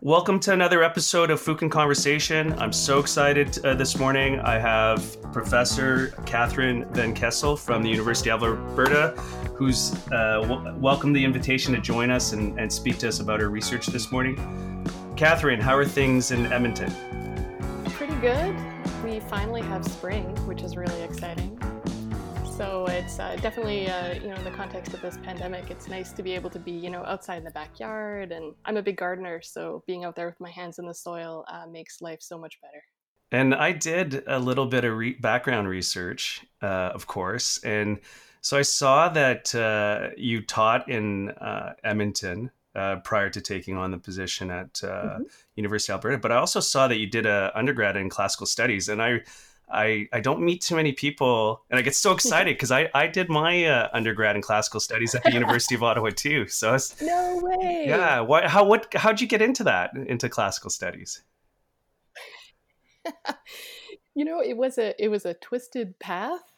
Welcome to another episode of Fukin Conversation. I'm so excited this morning. I have Professor Catherine Van Kessel from the University of Alberta, who's welcomed the invitation to join us and speak to us about her research this morning. Catherine, how are things in Edmonton? Pretty good. We finally have spring, which is really exciting. So it's definitely, in the context of this pandemic, it's nice to be able to be, outside in the backyard. And I'm a big gardener, so being out there with my hands in the soil makes life so much better. And I did a little bit of background research, of course. And so I saw that you taught in Edmonton prior to taking on the position at University of Alberta. But I also saw that you did an undergrad in classical studies. And I don't meet too many people, and I get so excited because I did my undergrad in classical studies at the University of Ottawa too. So No way! yeah, how'd you get into classical studies? It was a twisted path.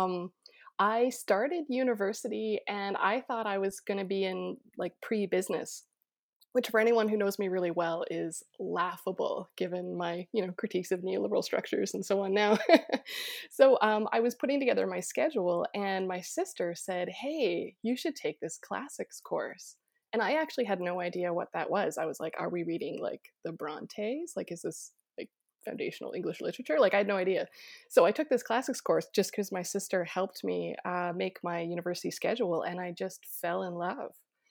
I started university and I thought I was going to be in like pre-business, which for anyone who knows me really well is laughable given my critiques of neoliberal structures and so on now. So I was putting together my schedule and my sister said, hey, you should take this classics course. And I actually had no idea what that was. I was like, are we reading like the Brontes? Like, is this like foundational English literature? Like, I had no idea. So I took this classics course just because my sister helped me make my university schedule, and I just fell in love.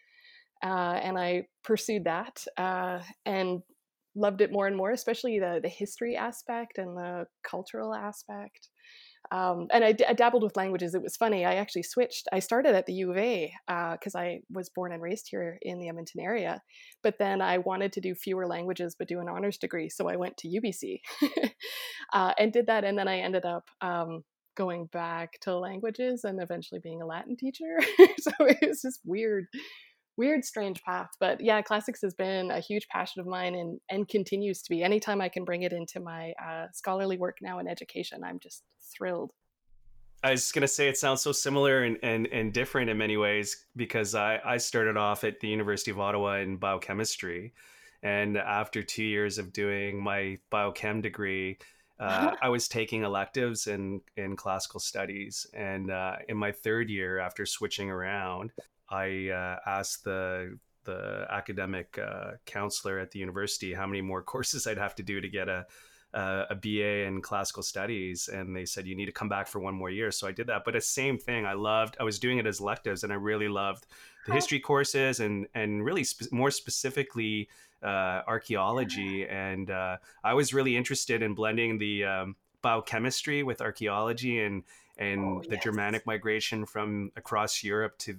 And I pursued that and loved it more and more, especially the history aspect and the cultural aspect. And I dabbled with languages. It was funny. I actually switched. I started at the U of A because I was born and raised here in the Edmonton area. But then I wanted to do fewer languages but do an honors degree. So I went to UBC and did that. And then I ended up going back to languages and eventually being a Latin teacher. So it was just weird, strange path. But yeah, classics has been a huge passion of mine and continues to be. Anytime I can bring it into my scholarly work now in education, I'm just thrilled. I was going to say it sounds so similar and different in many ways because I started off at the University of Ottawa in biochemistry. And after 2 years of doing my biochem degree, I was taking electives in classical studies. And in my third year, after switching around, I asked the academic counselor at the university how many more courses I'd have to do to get a BA in classical studies, and they said you need to come back for one more year. So I did that. But the same thing, I was doing it as electives, and I really loved the history courses and really more specifically archaeology. And I was really interested in blending the biochemistry with archaeology Oh, and the yes. Germanic migration from across Europe to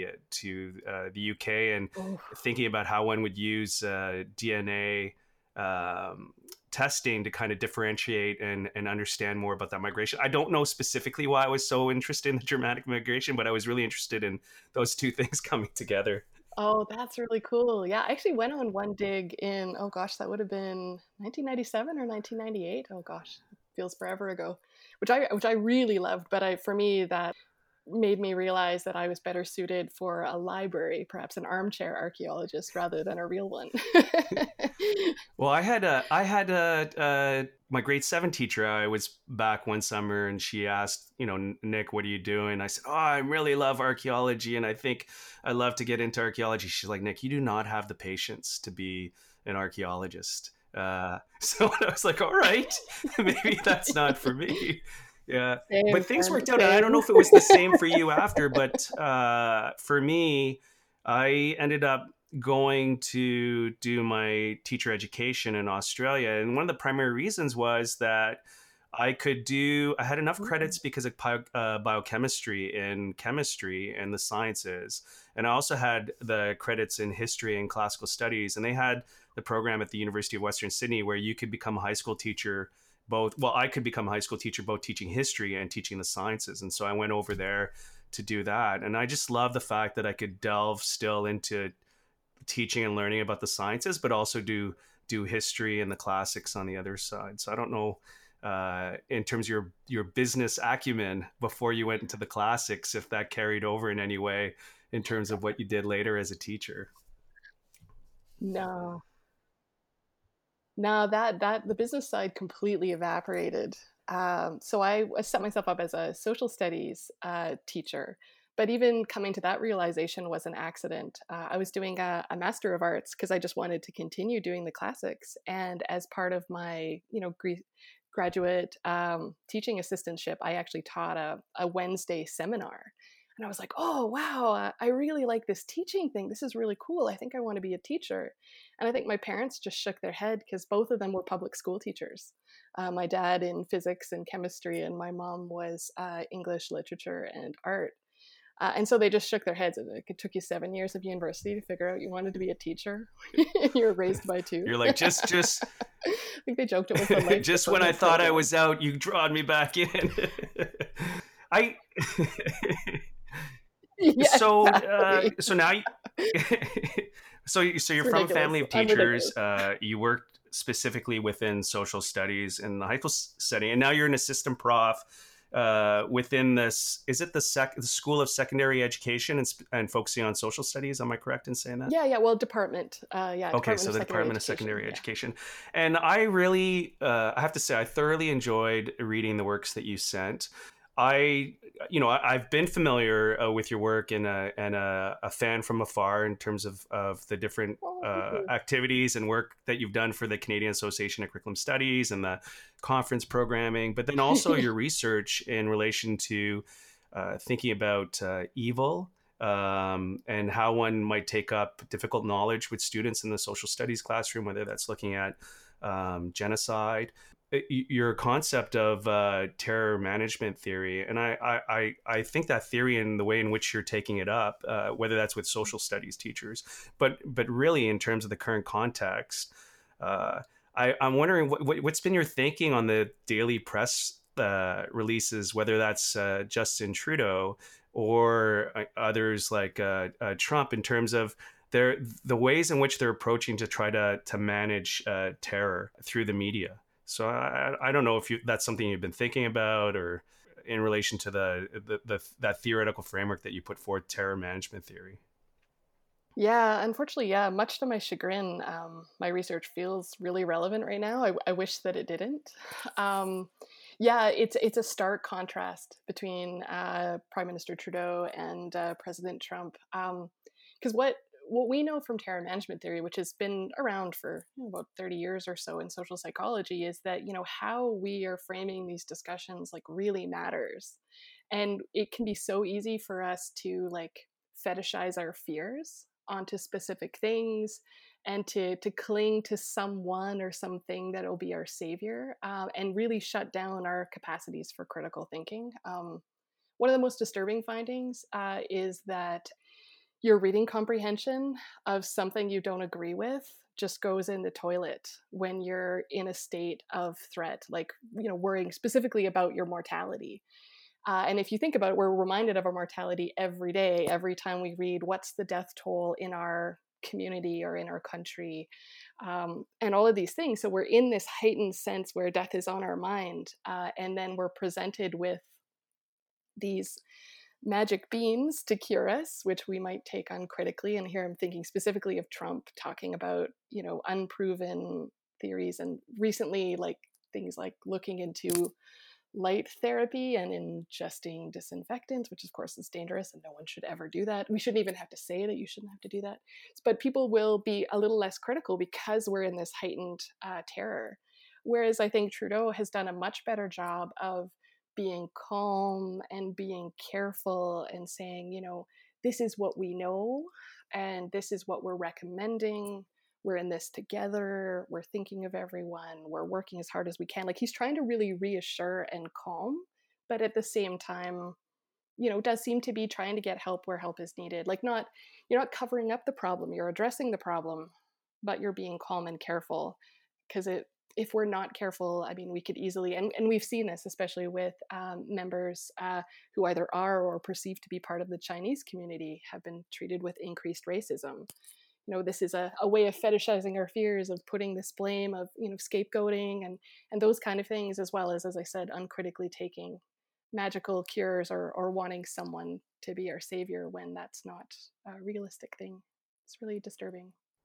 the UK, and Oh, thinking about how one would use DNA testing to kind of differentiate and understand more about that migration. I don't know specifically why I was so interested in the Germanic migration, but I was really interested in those two things coming together. oh, that's really cool. Yeah, I actually went on one dig in, oh gosh, that would have been 1997 or 1998. Oh gosh, feels forever ago, which I really loved. But for me, that made me realize that I was better suited for a library, perhaps an armchair archaeologist rather than a real one. Well, I had my grade seven teacher. I was back one summer, and she asked, Nick, what are you doing? I said, oh, I really love archaeology, and I think I love to get into archaeology. She's like, Nick, you do not have the patience to be an archaeologist. So I was like, all right, maybe that's not for me. Yeah, Same, but things friend, worked out, and I don't same. know if it was the same for you after, but for me, I ended up going to do my teacher education in Australia. And one of the primary reasons was that I had enough credits because of biochemistry and chemistry and the sciences. And I also had the credits in history and classical studies. And they had the program at the University of Western Sydney where you could become a high school teacher I could become a high school teacher both teaching history and teaching the sciences. And so I went over there to do that. And I just love the fact that I could delve still into teaching and learning about the sciences, but also do history and the classics on the other side. So I don't know, in terms of your business acumen before you went into the classics, if that carried over in any way in terms of what you did later as a teacher. No. No, that the business side completely evaporated. So I set myself up as a social studies teacher. But even coming to that realization was an accident. I was doing a Master of Arts because I just wanted to continue doing the classics. And as part of my, graduate teaching assistantship, I actually taught a Wednesday seminar. And I was like, oh, wow, I really like this teaching thing. This is really cool. I think I want to be a teacher. And I think my parents just shook their head because both of them were public school teachers. My dad in physics and chemistry, and my mom was English, literature, and art. And so they just shook their heads. Like, it took you 7 years of university to figure out you wanted to be a teacher. You were raised by two. You're like, just I think they joked it was the life just when I deferment thought I program. was out, you drawn me back in. I Yeah, exactly. so now so It's you're from a ridiculous. family of I'm teachers. ridiculous. You worked specifically within social studies in the high school setting, and now you're an assistant prof within this. Is it the School of Secondary Education and focusing on social studies? Am I correct in saying that? Yeah, yeah. Well, department. Yeah, Okay, Department so of the Secondary Department of Education. Secondary Yeah. Education. And I really, I have to say, I thoroughly enjoyed reading the works that you sent. I, I've been familiar with your work and a fan from afar in terms of the different Oh, thank you. activities and work that you've done for the Canadian Association of Curriculum Studies and the conference programming, but then also your research in relation to thinking about evil and how one might take up difficult knowledge with students in the social studies classroom, whether that's looking at genocide. Your concept of terror management theory, and I think that theory and the way in which you're taking it up, whether that's with social studies teachers, but really in terms of the current context, uh, I'm wondering what's been your thinking on the daily press releases, whether that's Justin Trudeau or others like Trump, in terms of the ways in which they're approaching to try to manage terror through the media. So I don't know if that's something you've been thinking about or in relation to that theoretical framework that you put forth, terror management theory. Yeah, unfortunately, yeah. Much to my chagrin, my research feels really relevant right now. I wish that it didn't. Um, yeah, it's a stark contrast between Prime Minister Trudeau and President Trump. Because what we know from terror management theory, which has been around for about 30 years or so in social psychology, is that how we are framing these discussions like really matters, and it can be so easy for us to like fetishize our fears onto specific things and to cling to someone or something that'll be our savior, and really shut down our capacities for critical thinking. One of the most disturbing findings is that your reading comprehension of something you don't agree with just goes in the toilet when you're in a state of threat, like worrying specifically about your mortality. And if you think about it, we're reminded of our mortality every day, every time we read what's the death toll in our community or in our country, and all of these things. So we're in this heightened sense where death is on our mind, and then we're presented with these magic beans to cure us, which we might take uncritically. And here I'm thinking specifically of Trump talking about, unproven theories, and recently, like things like looking into light therapy and ingesting disinfectants, which of course is dangerous and no one should ever do that. We shouldn't even have to say that you shouldn't have to do that. But people will be a little less critical because we're in this heightened terror. Whereas I think Trudeau has done a much better job of being calm and being careful and saying, this is what we know and this is what we're recommending. We're in this together. We're thinking of everyone. We're working as hard as we can. Like he's trying to really reassure and calm, but at the same time, does seem to be trying to get help where help is needed. Like you're not covering up the problem. You're addressing the problem, but you're being calm and careful because if we're not careful, I mean, we could easily, and we've seen this, especially with members who either are or perceived to be part of the Chinese community, have been treated with increased racism. This is a way of fetishizing our fears, of putting this blame, of scapegoating and those kind of things, as well as I said, uncritically taking magical cures, or wanting someone to be our savior when that's not a realistic thing. It's really disturbing.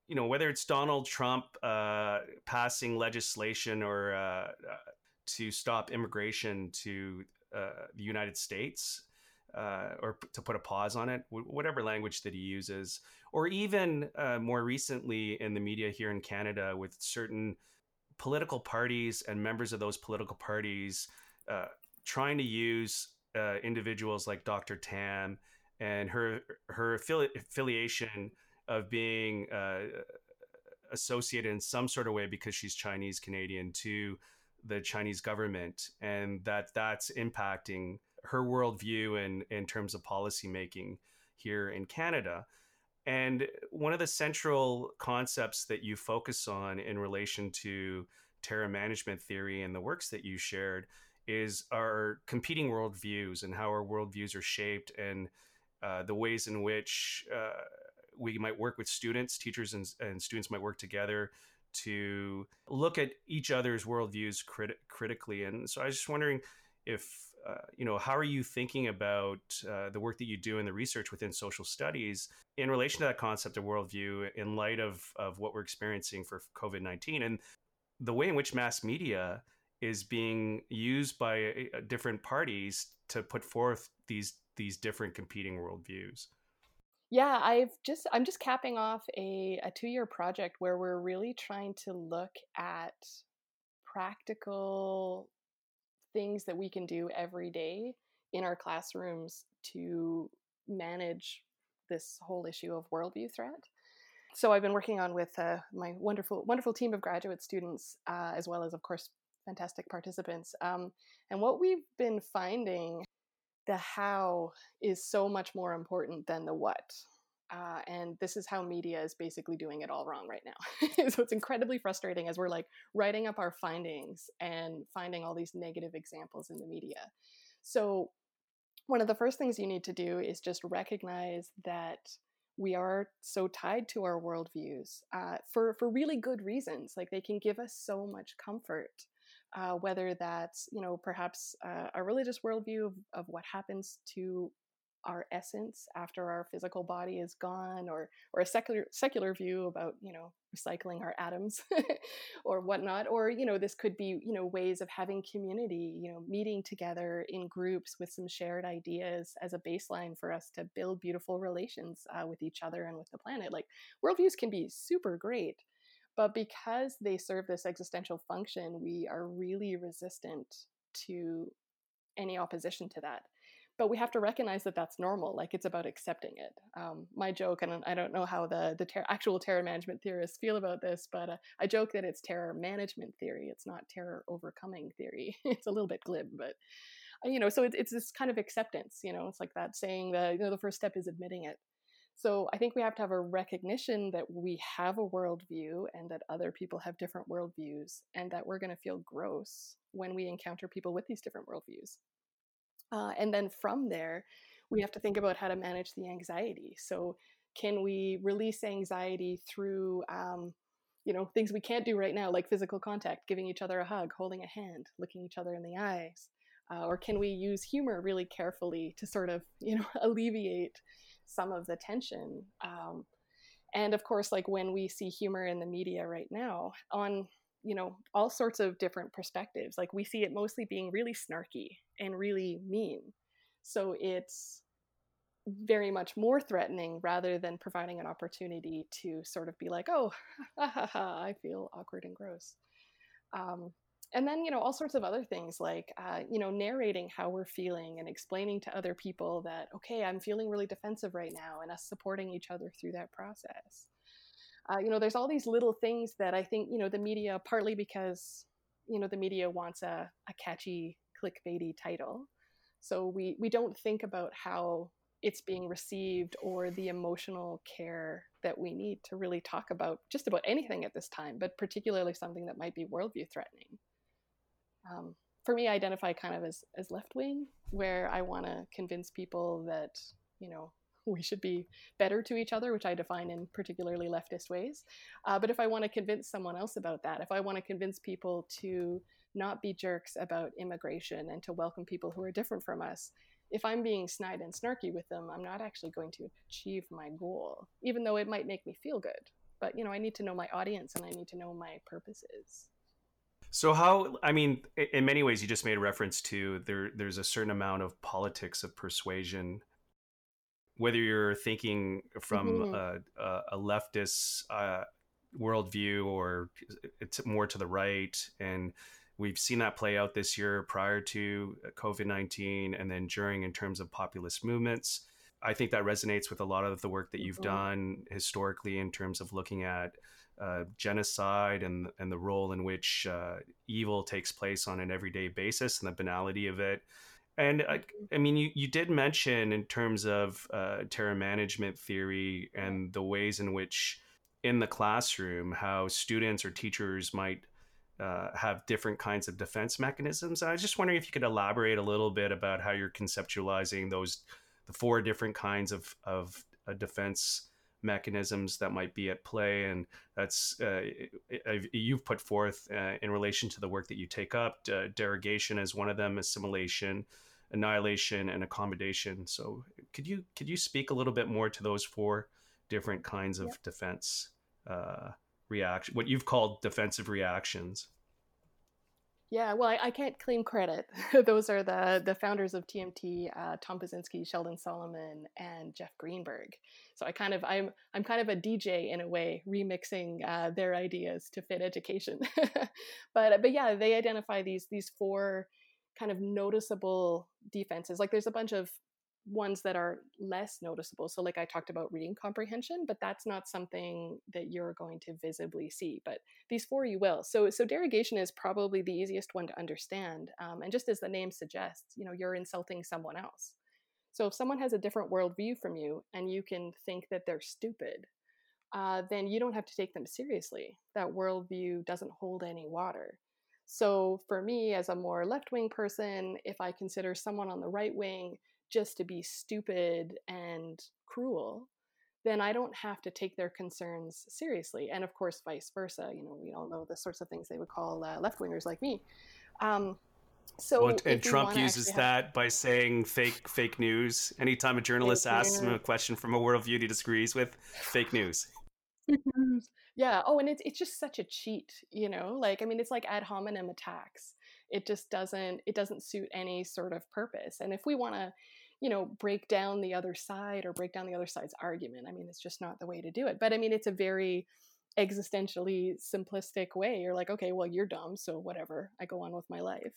whether it's Donald Trump passing legislation or to stop immigration to the United States, or to put a pause on it, whatever language that he uses, or even more recently in the media here in Canada with certain political parties and members of those political parties uh, trying to use individuals like Dr. Tam and her affiliation of being associated in some sort of way because she's Chinese Canadian to the Chinese government, and that's impacting her worldview and in terms of policy making here in Canada. And one of the central concepts that you focus on in relation to terror management theory and the works that you shared is our competing worldviews and how our worldviews are shaped, and the ways in which we might work with students, teachers, and students might work together to look at each other's worldviews critically. And so I was just wondering if, how are you thinking about the work that you do in the research within social studies in relation to that concept of worldview in light of what we're experiencing for COVID-19 and the way in which mass media is being used by different parties to put forth these different competing worldviews? Yeah, I'm just capping off a 2-year project where we're really trying to look at practical things that we can do every day in our classrooms to manage this whole issue of worldview threat. So I've been working on with my wonderful team of graduate students, as well as, of course, fantastic participants. And what we've been finding, the how is so much more important than the what. And this is how media is basically doing it all wrong right now. So it's incredibly frustrating as we're like writing up our findings and finding all these negative examples in the media. So one of the first things you need to do is just recognize that we are so tied to our worldviews for really good reasons. Like they can give us so much comfort, whether that's perhaps a religious worldview of what happens to our essence after our physical body is gone, or a secular view about recycling our atoms or whatnot, or this could be ways of having community, meeting together in groups with some shared ideas as a baseline for us to build beautiful relations with each other and with the planet. Like worldviews can be super great, but because they serve this existential function, we are really resistant to any opposition to that. But we have to recognize that that's normal. Like it's about accepting it. My joke, and I don't know how the actual terror management theorists feel about this, but I joke that it's terror management theory. It's not terror overcoming theory. It's a little bit glib, but so it's this kind of acceptance. It's like that saying that the first step is admitting it. So I think we have to have a recognition that we have a worldview and that other people have different worldviews, and that we're going to feel gross when we encounter people with these different worldviews. And then from there, we have to think about how to manage the anxiety. So, can we release anxiety through, things we can't do right now, like physical contact, giving each other a hug, holding a hand, looking each other in the eyes? Or can we use humor really carefully to sort of, alleviate some of the tension? And of course, like when we see humor in the media right now on all sorts of different perspectives, like we see it mostly being really snarky and really mean, so it's very much more threatening rather than providing an opportunity to sort of be like, oh, I feel awkward and gross. um, and then all sorts of other things like narrating how we're feeling and explaining to other people that, okay, I'm feeling really defensive right now, and us supporting each other through that process. There's all these little things that I think, the media, partly because, the media wants a catchy, clickbaity title. So we don't think about how it's being received or the emotional care that we need to really talk about just about anything at this time, but particularly something that might be worldview threatening. For me, I identify kind of as left wing, where I want to convince people that, we should be better to each other, which I define in particularly leftist ways. But if I want to convince someone else about that, if I want to convince people to not be jerks about immigration and to welcome people who are different from us, if I'm being snide and snarky with them, I'm not actually going to achieve my goal, even though it might make me feel good. But, I need to know my audience and I need to know my purposes. So how, I mean, in many ways, you just made a reference to there's a certain amount of politics of persuasion, whether you're thinking from Hmm. a leftist worldview or it's more to the right. And we've seen that play out this year prior to COVID-19 and then during in terms of populist movements. I think that resonates with a lot of the work that you've Hmm. done historically in terms of looking at genocide and the role in which evil takes place on an everyday basis and the banality of it. And I mean, you did mention in terms of terror management theory Yeah. and the ways in which in the classroom, how students or teachers might have different kinds of defense mechanisms. I was just wondering if you could elaborate a little bit about how you're conceptualizing the four different kinds of defense mechanisms that might be at play, and that's you've put forth in relation to the work that you take up. Derogation as one of them, assimilation, annihilation, and accommodation. So could you speak a little bit more to those four different kinds Yeah. of defense reaction, what you've called defensive reactions? Yeah, well, I can't claim credit. Those are the founders of TMT, Tom Pazinski, Sheldon Solomon, and Jeff Greenberg. So I'm kind of a DJ in a way, remixing their ideas to fit education. But yeah, they identify these four kind of noticeable defenses. Like there's a bunch of ones that are less noticeable. So like I talked about reading comprehension, but that's not something that you're going to visibly see. But these four you will. So derogation is probably the easiest one to understand. And just as the name suggests, you're insulting someone else. So if someone has a different worldview from you and you can think that they're stupid, then you don't have to take them seriously. That worldview doesn't hold any water. So for me, as a more left wing person, if I consider someone on the right wing just to be stupid and cruel, then I don't have to take their concerns seriously. And of course, vice versa. We all know the sorts of things they would call left wingers like me. Um, Well, so and if we Trump want to uses actually have that by saying fake news. Anytime a fake journalist asks him a news, question from a worldview he disagrees with, fake news. fake news. Yeah. Oh, and it's just such a cheat. Like I mean, it's like ad hominem attacks. It doesn't suit any sort of purpose. And if we want to, break down the other side or break down the other side's argument, I mean, it's just not the way to do it. But I mean, it's a very existentially simplistic way. You're like, okay, well, you're dumb, so whatever. I go on with my life.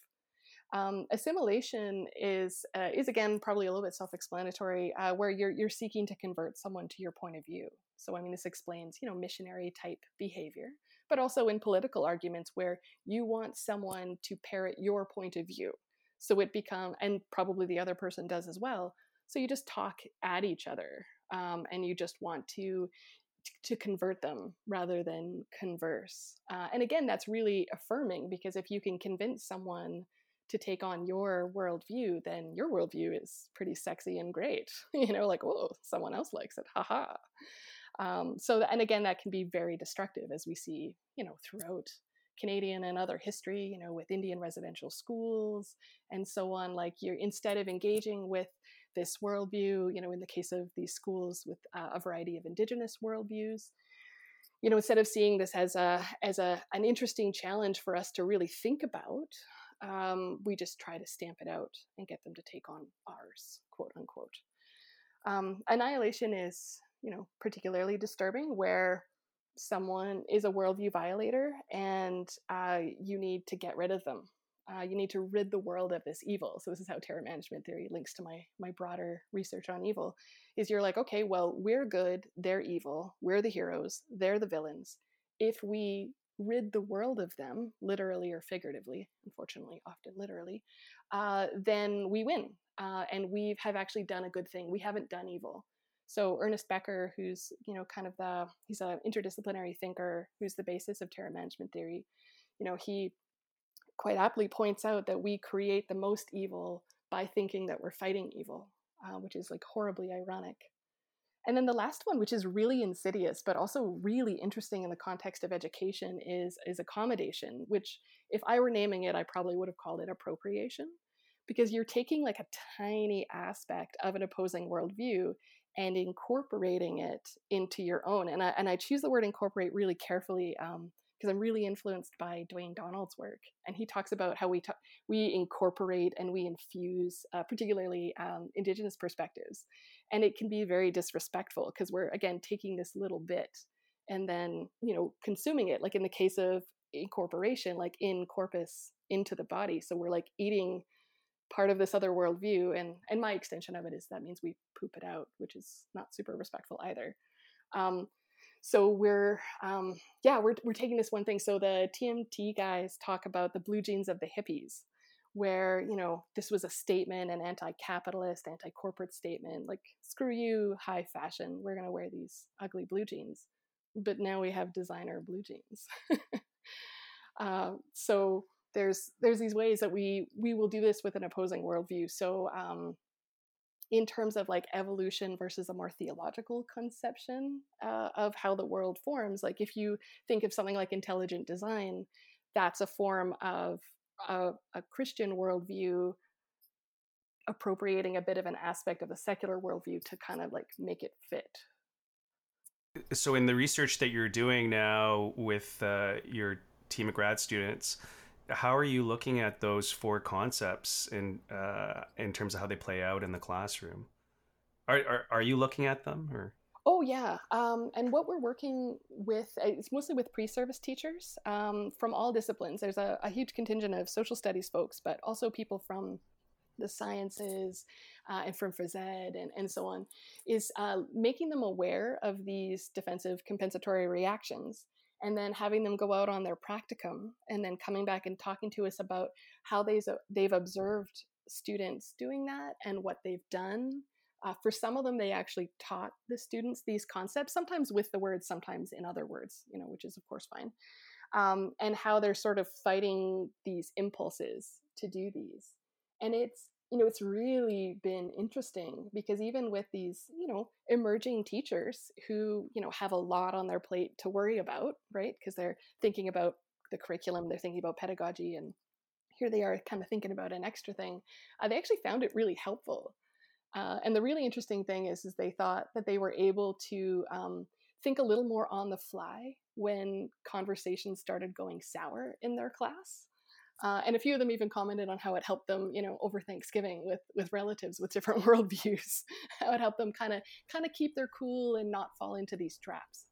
Assimilation is again probably a little bit self-explanatory, where you're seeking to convert someone to your point of view. So I mean, this explains missionary type behavior, but also in political arguments where you want someone to parrot your point of view. So it become and probably the other person does as well. So you just talk at each other, and you just want to convert them rather than converse. And again, that's really affirming because if you can convince someone to take on your worldview, then your worldview is pretty sexy and great. Like, oh, someone else likes it. Haha. And again, that can be very destructive as we see, throughout Canadian and other history, with Indian residential schools and so on. Like you're instead of engaging with this worldview, in the case of these schools with a variety of indigenous worldviews, instead of seeing this as an interesting challenge for us to really think about, we just try to stamp it out and get them to take on ours, quote unquote. Annihilation is, particularly disturbing, where someone is a worldview violator and you need to get rid of them. You need to rid the world of this evil. So this is how terror management theory links to my broader research on evil. Is you're like, okay, well, we're good, they're evil, we're the heroes, they're the villains. If we rid the world of them, literally or figuratively, unfortunately, often literally, then we win, and we have actually done a good thing. We haven't done evil. So Ernest Becker, who's he's an interdisciplinary thinker who's the basis of terror management theory. He quite aptly points out that we create the most evil by thinking that we're fighting evil, which is like horribly ironic. And then the last one, which is really insidious, but also really interesting in the context of education, is accommodation, which if I were naming it, I probably would have called it appropriation, because you're taking like a tiny aspect of an opposing worldview and incorporating it into your own. And I choose the word incorporate really carefully, because I'm really influenced by Dwayne Donald's work, and he talks about how we incorporate and we infuse, particularly Indigenous perspectives, and it can be very disrespectful because we're again taking this little bit and then consuming it. Like in the case of incorporation, like in corpus into the body, so we're like eating part of this other worldview, and my extension of it is that means we poop it out, which is not super respectful either. Um, so we're taking this one thing. So the TMT guys talk about the blue jeans of the hippies, where this was a statement, an anti-capitalist, anti-corporate statement, like screw you, high fashion, we're going to wear these ugly blue jeans. But now we have designer blue jeans. So there's these ways that we will do this with an opposing worldview. So in terms of like evolution versus a more theological conception of how the world forms, like if you think of something like intelligent design, that's a form of a Christian worldview appropriating a bit of an aspect of a secular worldview to kind of like make it fit. So in the research that you're doing now with your team of grad students, how are you looking at those four concepts in terms of how they play out in the classroom? Are you looking at them or? Oh yeah, and what we're working with, it's mostly with pre-service teachers from all disciplines. There's a huge contingent of social studies folks, but also people from the sciences and from phys ed and so on, is making them aware of these defensive compensatory reactions, and then having them go out on their practicum, and then coming back and talking to us about how they've observed students doing that and what they've done. For some of them, they actually taught the students these concepts, sometimes with the words, sometimes in other words, which is of course fine. And how they're sort of fighting these impulses to do these. And it's really been interesting because even with these, emerging teachers who, have a lot on their plate to worry about, right? Because they're thinking about the curriculum, they're thinking about pedagogy, and here they are kind of thinking about an extra thing. They actually found it really helpful. And the really interesting thing is they thought that they were able to think a little more on the fly when conversations started going sour in their class. And a few of them even commented on how it helped them, over Thanksgiving with relatives with different worldviews, how it helped them kind of keep their cool and not fall into these traps.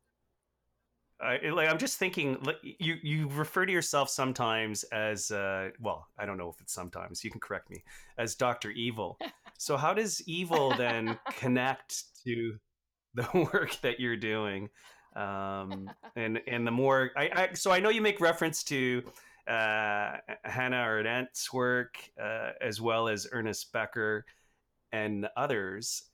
I'm just thinking, like, you refer to yourself sometimes as well, I don't know if it's sometimes, you can correct me, as Dr. Evil. So how does evil then connect to the work that you're doing? And the more so I know you make reference to Hannah Arendt's work, as well as Ernest Becker and others.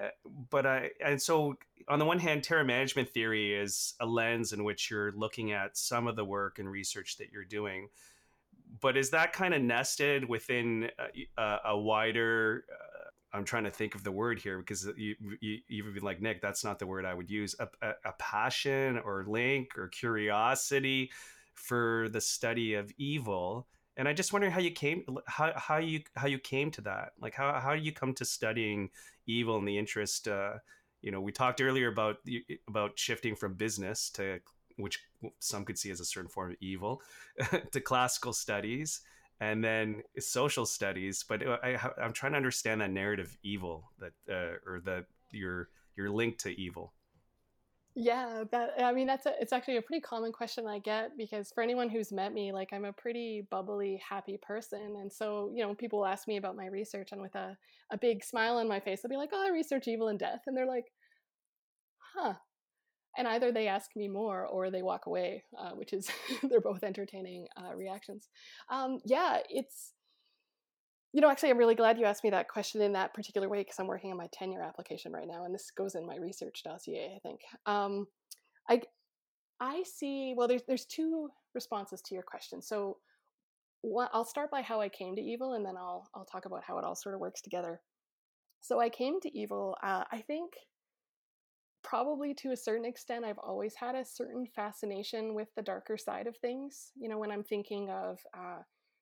And so on the one hand, terror management theory is a lens in which you're looking at some of the work and research that you're doing. But is that kind of nested within a wider? I'm trying to think of the word here because you've been like, Nick, that's not the word I would use. A passion or link or curiosity for the study of evil. And I just wonder how you came, how you came to that. Like how do you come to studying evil and the interest? We talked earlier about shifting from business to, which some could see as a certain form of evil, to classical studies and then social studies. But I'm trying to understand that narrative evil that or that your link to evil. Yeah, it's actually a pretty common question I get, because for anyone who's met me, like I'm a pretty bubbly, happy person. And so, people ask me about my research, and with a big smile on my face, they'll be like, oh, I research evil and death. And they're like, huh. And either they ask me more or they walk away, which is, they're both entertaining reactions. Yeah, it's, actually, I'm really glad you asked me that question in that particular way, because I'm working on my tenure application right now, and this goes in my research dossier, I think. I I see. Well, there's two responses to your question. So I'll start by how I came to evil, and then I'll talk about how it all sort of works together. So I came to evil. I think probably to a certain extent, I've always had a certain fascination with the darker side of things. When I'm thinking of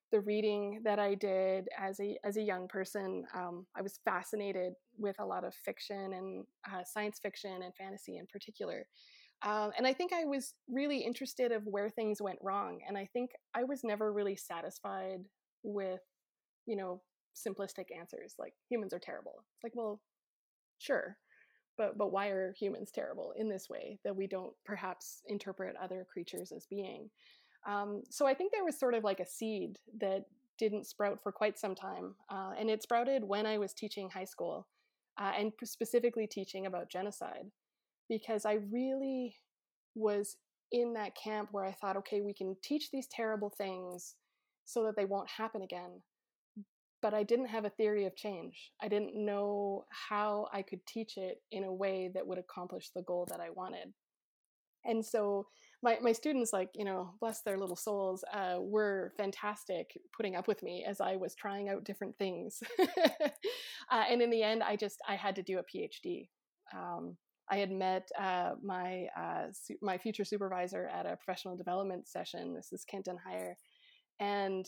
the reading that I did as a young person. I was fascinated with a lot of fiction and science fiction and fantasy in particular. And I think I was really interested of where things went wrong. And I think I was never really satisfied with, you know, simplistic answers like humans are terrible. It's like, well, sure, but why are humans terrible in this way that we don't perhaps interpret other creatures as being? So I think there was sort of like a seed that didn't sprout for quite some time, and it sprouted when I was teaching high school, and specifically teaching about genocide, because I really was in that camp where I thought, okay, we can teach these terrible things so that they won't happen again. But I didn't have a theory of change. I didn't know how I could teach it in a way that would accomplish the goal that I wanted. And so my students, like, bless their little souls, were fantastic putting up with me as I was trying out different things. And in the end, I had to do a PhD. I had met my future supervisor at a professional development session. This is Kenton Heyer, and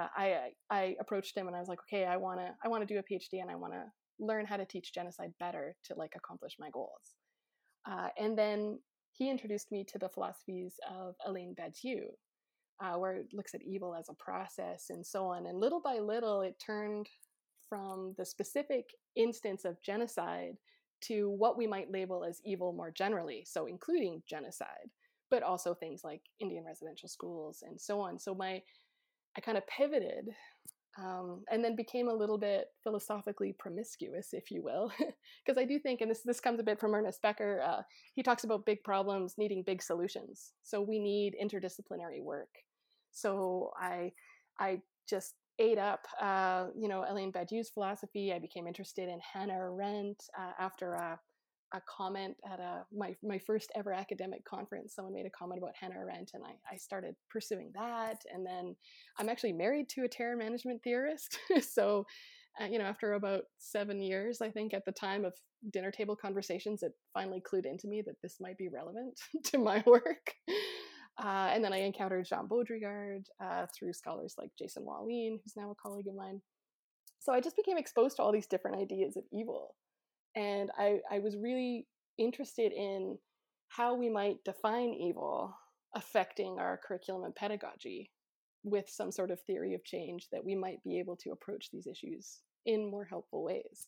I approached him and I was like, okay, I wanna do a PhD and I want to learn how to teach genocide better to like accomplish my goals. And then he introduced me to the philosophies of Elaine Badiou, where it looks at evil as a process and so on. And little by little, it turned from the specific instance of genocide to what we might label as evil more generally, so including genocide, but also things like Indian residential schools and so on. So I kind of pivoted, and then became a little bit philosophically promiscuous, if you will, because I do think, and this comes a bit from Ernest Becker. He talks about big problems needing big solutions, so we need interdisciplinary work. So I just ate up, Elaine Badiou's philosophy. I became interested in Hannah Arendt after a comment at my first ever academic conference. Someone made a comment about Hannah Arendt, and I started pursuing that. And then I'm actually married to a terror management theorist. So, after about 7 years, I think at the time of dinner table conversations, it finally clued into me that this might be relevant to my work. And then I encountered Jean Baudrillard through scholars like Jason Wallin, who's now a colleague of mine. So I just became exposed to all these different ideas of evil. And I was really interested in how we might define evil affecting our curriculum and pedagogy with some sort of theory of change that we might be able to approach these issues in more helpful ways.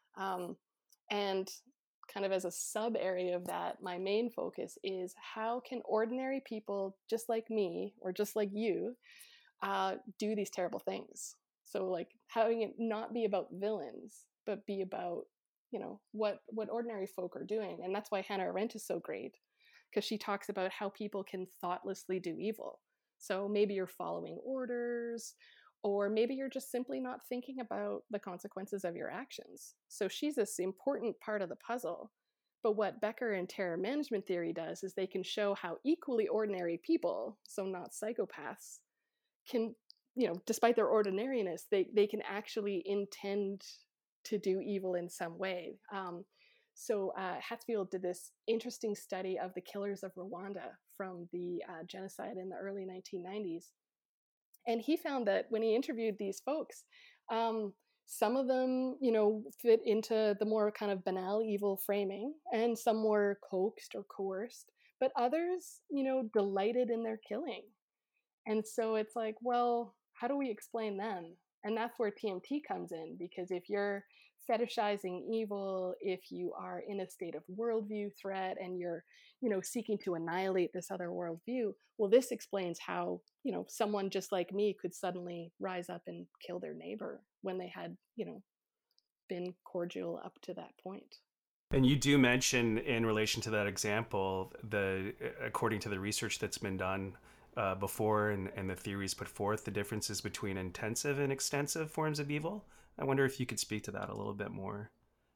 And kind of as a sub area of that, my main focus is how can ordinary people just like me or just like you do these terrible things? So like having it not be about villains, but be about what ordinary folk are doing. And that's why Hannah Arendt is so great, because she talks about how people can thoughtlessly do evil. So maybe you're following orders, or maybe you're just simply not thinking about the consequences of your actions. So she's this important part of the puzzle. But what Becker and terror management theory does is they can show how equally ordinary people, so not psychopaths, can, despite their ordinariness, they can actually intend to do evil in some way. So Hatfield did this interesting study of the killers of Rwanda from the genocide in the early 1990s. And he found that when he interviewed these folks, some of them, fit into the more kind of banal evil framing, and some were coaxed or coerced, but others, delighted in their killing. And so it's like, well, how do we explain them? And that's where TMT comes in, because if you're fetishizing evil, if you are in a state of worldview threat and you're, seeking to annihilate this other worldview, well, this explains how, someone just like me could suddenly rise up and kill their neighbor when they had, been cordial up to that point. And you do mention in relation to that example, according to the research that's been done before and the theories put forth, the differences between intensive and extensive forms of evil. I wonder if you could speak to that a little bit more.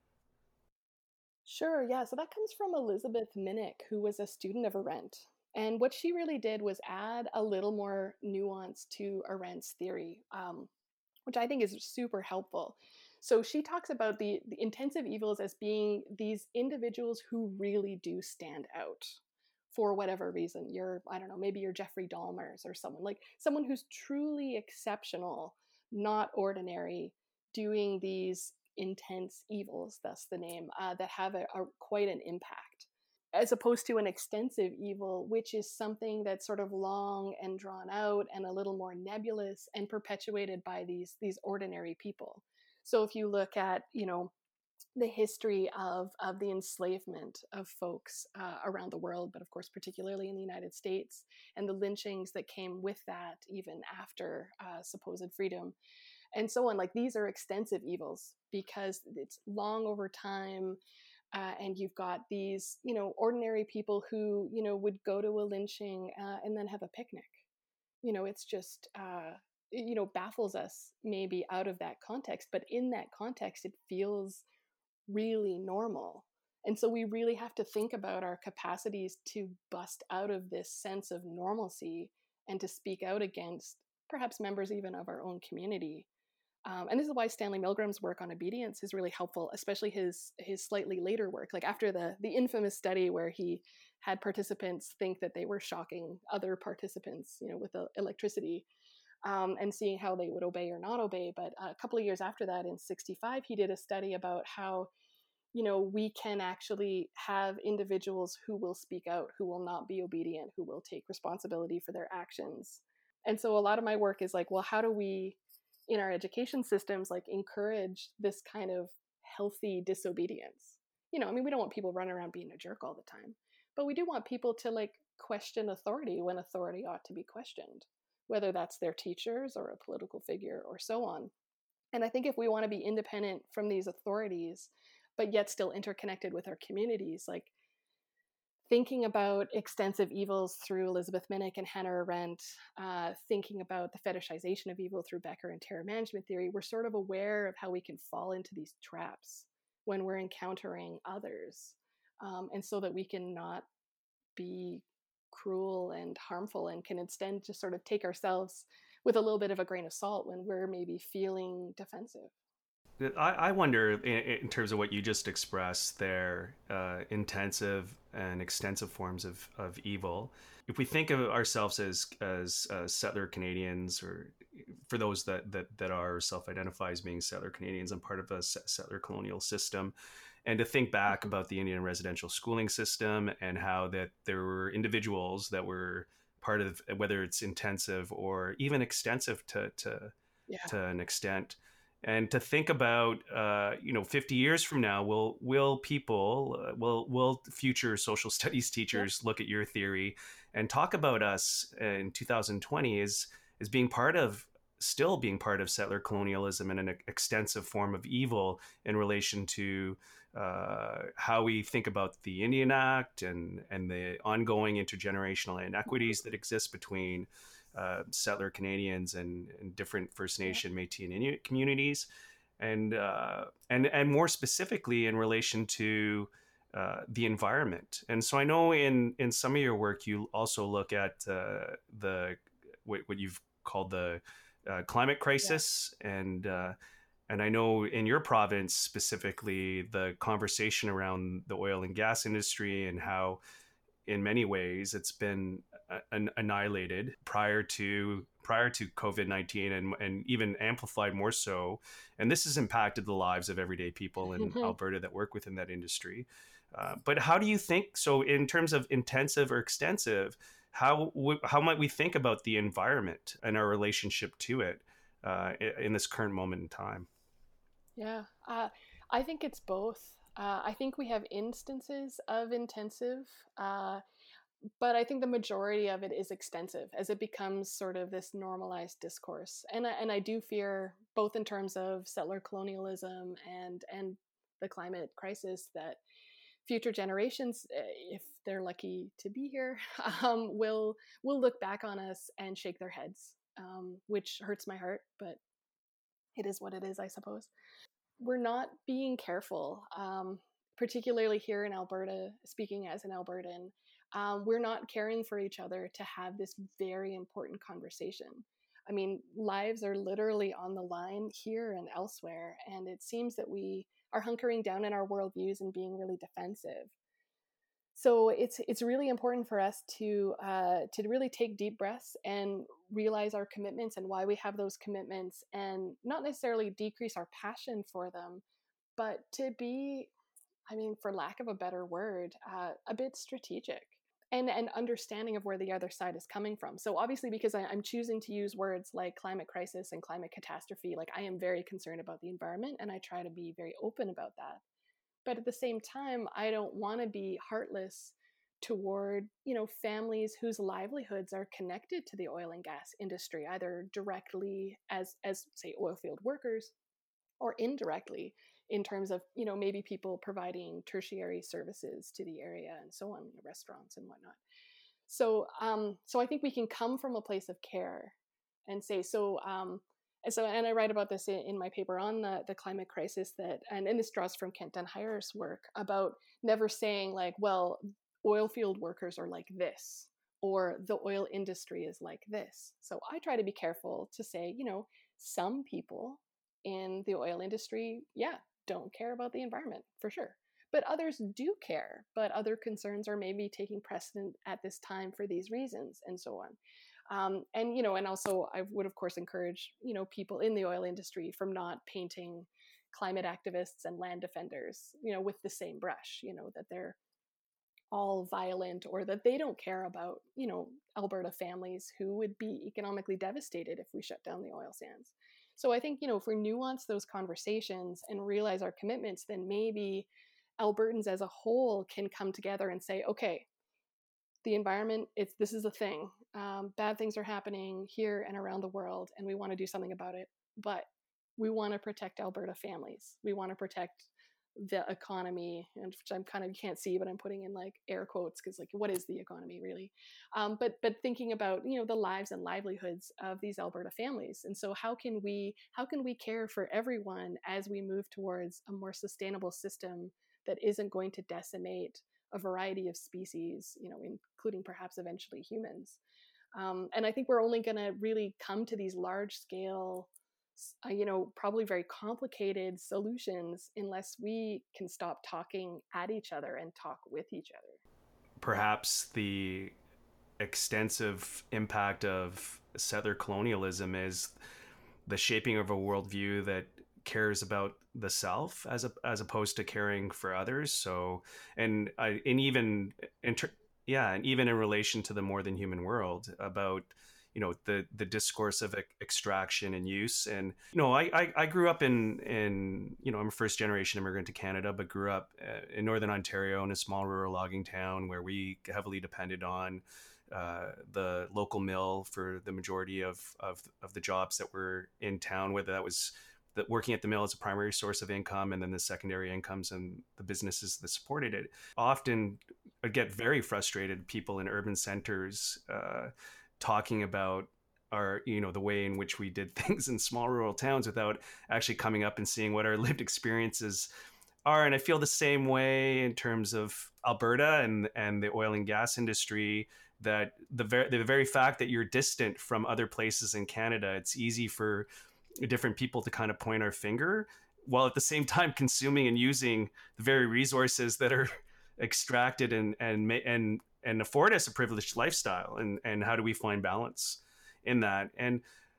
Sure, yeah. So that comes from Elizabeth Minnick, who was a student of Arendt. And what she really did was add a little more nuance to Arendt's theory, which I think is super helpful. So she talks about the intensive evils as being these individuals who really do stand out for whatever reason. You're, I don't know, maybe you're Jeffrey Dahmers or someone like someone who's truly exceptional, not ordinary, doing these intense evils, thus the name, that have quite an impact, as opposed to an extensive evil, which is something that's sort of long and drawn out and a little more nebulous and perpetuated by these ordinary people. So if you look at, the history of the enslavement of folks around the world, but of course, particularly in the United States, and the lynchings that came with that, even after supposed freedom, and so on. Like, these are extensive evils because it's long over time. And you've got these, ordinary people who, would go to a lynching and then have a picnic. It's just, baffles us maybe out of that context, but in that context, it feels really normal. And so we really have to think about our capacities to bust out of this sense of normalcy and to speak out against perhaps members even of our own community. And this is why Stanley Milgram's work on obedience is really helpful, especially his slightly later work, like after the infamous study where he had participants think that they were shocking other participants, with the electricity, and seeing how they would obey or not obey. But a couple of years after that, in '65, he did a study about how, we can actually have individuals who will speak out, who will not be obedient, who will take responsibility for their actions. And so a lot of my work is like, well, how do we, in our education systems, like, encourage this kind of healthy disobedience? We don't want people running around being a jerk all the time, but we do want people to, like, question authority when authority ought to be questioned, whether that's their teachers or a political figure or so on. And I think if we want to be independent from these authorities, but yet still interconnected with our communities, like, thinking about extensive evils through Elizabeth Minnick and Hannah Arendt, thinking about the fetishization of evil through Becker and terror management theory, we're sort of aware of how we can fall into these traps when we're encountering others. And so that we can not be cruel and harmful and can instead just sort of take ourselves with a little bit of a grain of salt when we're maybe feeling defensive. I wonder, in terms of what you just expressed there, intensive and extensive forms of evil. If we think of ourselves as settler Canadians, or for those that are self-identify as being settler Canadians and part of a settler colonial system, and to think back Mhm. about the Indian residential schooling system and how that there were individuals that were part of, whether it's intensive or even extensive Yeah. to an extent, and to think about 50 years from now, will people will future social studies Yep. teachers look at your theory and talk about us in 2020 as being part of, still being part of settler colonialism and an extensive form of evil in relation to how we think about the Indian Act and the ongoing intergenerational inequities that exist between settler Canadians and different First Yeah. Nation, Métis, and Inuit communities, and more specifically in relation to the environment. And so I know in some of your work you also look at the what you've called the climate Yeah. crisis, and I know in your province specifically the conversation around the oil and gas industry and how in many ways it's been annihilated prior to COVID-19, and even amplified more so. And this has impacted the lives of everyday people in Alberta that work within that industry. But how do you think, so in terms of intensive or extensive, how might we think about the environment and our relationship to it in this current moment in time? Yeah. I think it's both. I think we have instances of intensive, but I think the majority of it is extensive as it becomes sort of this normalized discourse. And I do fear, both in terms of settler colonialism and the climate crisis, that future generations, if they're lucky to be here, will look back on us and shake their heads, which hurts my heart, but it is what it is, I suppose. We're not being careful, particularly here in Alberta, speaking as an Albertan. We're not caring for each other to have this very important conversation. I mean, lives are literally on the line here and elsewhere, and it seems that we are hunkering down in our worldviews and being really defensive. So it's really important for us to really take deep breaths and realize our commitments and why we have those commitments, and not necessarily decrease our passion for them, but to be, I mean, for lack of a better word, a bit strategic and understanding of where the other side is coming from. So obviously, because I'm choosing to use words like climate crisis and climate catastrophe, like I am very concerned about the environment, and I try to be very open about that. But at the same time, I don't want to be heartless toward, families whose livelihoods are connected to the oil and gas industry, either directly as say oil field workers, or indirectly in terms of, maybe people providing tertiary services to the area and so on, restaurants and whatnot. So I think we can come from a place of care and say, and I write about this in my paper on the climate crisis, and this draws from Kent Dunhire's work about never saying like, well, oil field workers are like this, or the oil industry is like this. So I try to be careful to say, some people in the oil industry, yeah, don't care about the environment for sure. But others do care, but other concerns are maybe taking precedent at this time for these reasons, and so on. And also I would of course encourage, people in the oil industry from not painting climate activists and land defenders, with the same brush, that they're all violent, or that they don't care about, Alberta families who would be economically devastated if we shut down the oil sands. So I think, if we nuance those conversations and realize our commitments, then maybe Albertans as a whole can come together and say, okay, the environment, this is a thing. Bad things are happening here and around the world, and we want to do something about it. But we want to protect Alberta families. We want to protect the economy, and which I'm kind of, you can't see, but I'm putting in like air quotes, because like, what is the economy really? But thinking about, the lives and livelihoods of these Alberta families, and so how can we care for everyone as we move towards a more sustainable system that isn't going to decimate a variety of species, including perhaps eventually humans. And I think we're only going to really come to these large scale, probably very complicated solutions unless we can stop talking at each other and talk with each other. Perhaps the extensive impact of settler colonialism is the shaping of a worldview that cares about the self as opposed to caring for others. So, and even and even in relation to the more than human world, about the discourse of extraction and use. And I grew up in I'm a first generation immigrant to Canada, but grew up in Northern Ontario in a small rural logging town where we heavily depended on the local mill for the majority of the jobs that were in town, whether that was working at the mill as a primary source of income, and then the secondary incomes and the businesses that supported it. Often I get very frustrated, people in urban centers talking about the way in which we did things in small rural towns without actually coming up and seeing what our lived experiences are. And I feel the same way in terms of Alberta and the oil and gas industry, that the very fact that you're distant from other places in Canada, it's easy for different people to kind of point our finger, while at the same time consuming and using the very resources that are extracted and afford us a privileged lifestyle. And how do we find balance in that? And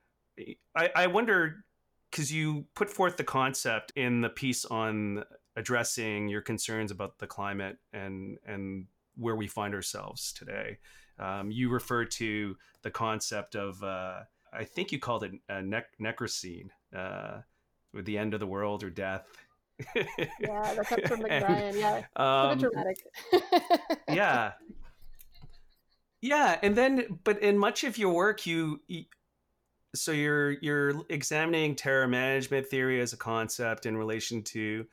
I wonder, because you put forth the concept in the piece on addressing your concerns about the climate and where we find ourselves today. You refer to the concept of, I think you called it a necrocene, with the end of the world or death. Yeah, that comes from McBrien. And, Yeah, it's a bit dramatic. yeah. Yeah. And then, but in much of your work, so you're examining terror management theory as a concept in relation to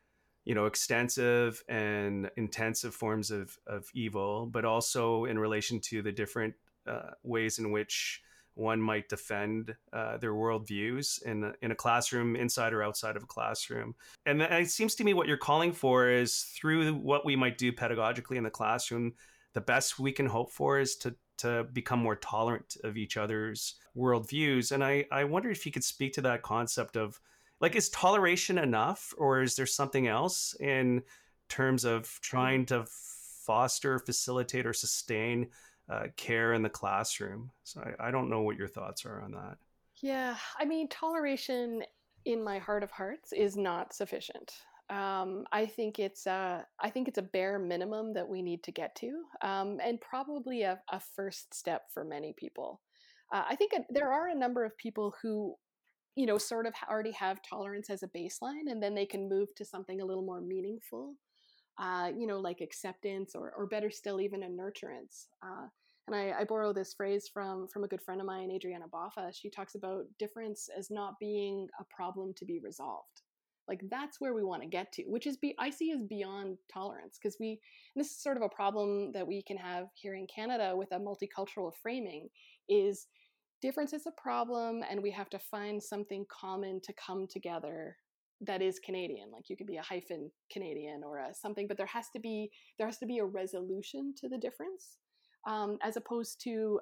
extensive and intensive forms of evil, but also in relation to the different ways in which one might defend their worldviews in a classroom, inside or outside of a classroom. And it seems to me what you're calling for is, through what we might do pedagogically in the classroom, the best we can hope for is to become more tolerant of each other's worldviews. And I wonder if you could speak to that concept of, like, is toleration enough, or is there something else in terms of trying to foster, facilitate, or sustain care in the classroom. So I don't know what your thoughts are on that. Yeah, I mean, toleration in my heart of hearts is not sufficient. I think it's a bare minimum that we need to get to, and probably a first step for many people. I think there are a number of people who, you know, sort of already have tolerance as a baseline, and then they can move to something a little more meaningful, you know, like acceptance, or better still, even a nurturance. And I borrow this phrase from a good friend of mine, Adriana Boffa. She talks about difference as not being a problem to be resolved. Like that's where we want to get to, which is I see as beyond tolerance, because and this is sort of a problem that we can have here in Canada with a multicultural framing, is difference is a problem and we have to find something common to come together that is Canadian. Like you could be a hyphen Canadian or something, but there has to be a resolution to the difference, as opposed to